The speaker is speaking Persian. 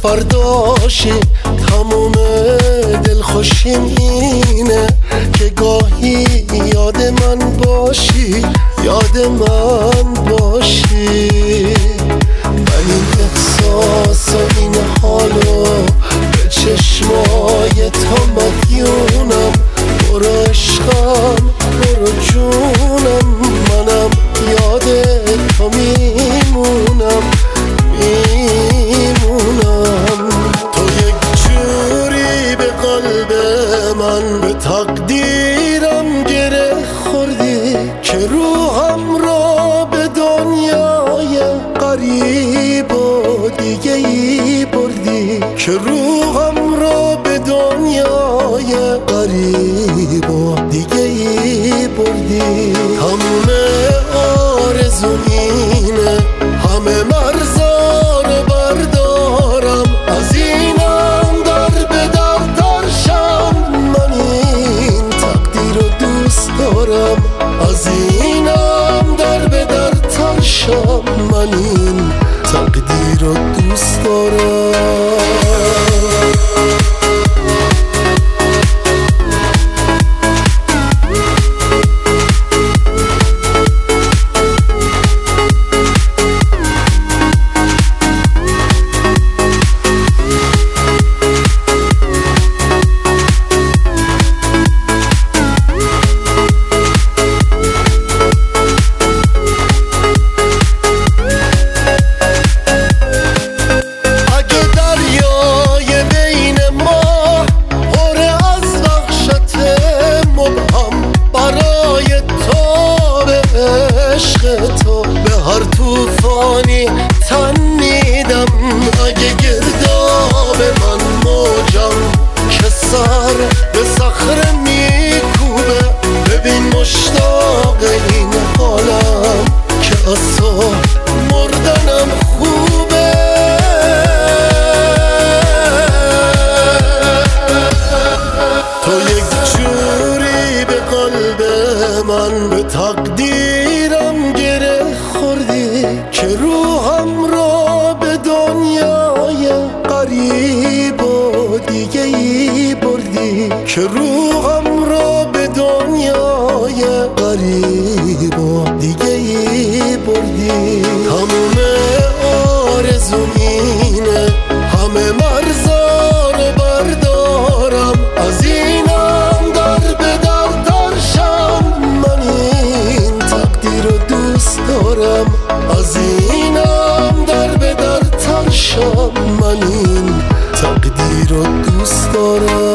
فرداشی تموم دلخوشیم اینه که گاهی یاد من باشی، یاد من باشی. من این احساس و این حالو به چشمای تو مدیونم. برو عشقم برو جونم، منم یاد تو میمونم میمونم. تو یک جوری به قلب من به تقدیرم گره خوردی که روحم را به دنیای غریب و دیگه ای بردی، که روحم را به دنیای غریب و دیگه ای بردی. همه آرزو اینه همه مرزا رو بردارم، از اینم در به در ترشم. من این تقدیر رو دوست دارم، از اینم در به در ترشم. من این تقدیر رو دوست دارم. تو به هر توفانی تن میدم، اگه گرداب من موجم که سر به صخره میکوبه. ببین مشتاق این حالم که از تو مردنم خوبه. تو یک جوری به قلب من به تقدیرم گره خوردی که روحم را به دنیای غریب و دیگه ای بردی، که روحم را به دنیای غریب و دیگه ای بردی. تموم آرزو اینه همه مرزا رو بردارم، از اینم در به در ترشم. من این تقدیر رو دوست دارم، از اینم در به در ترشم. من این تقدیر رو دوست دارم.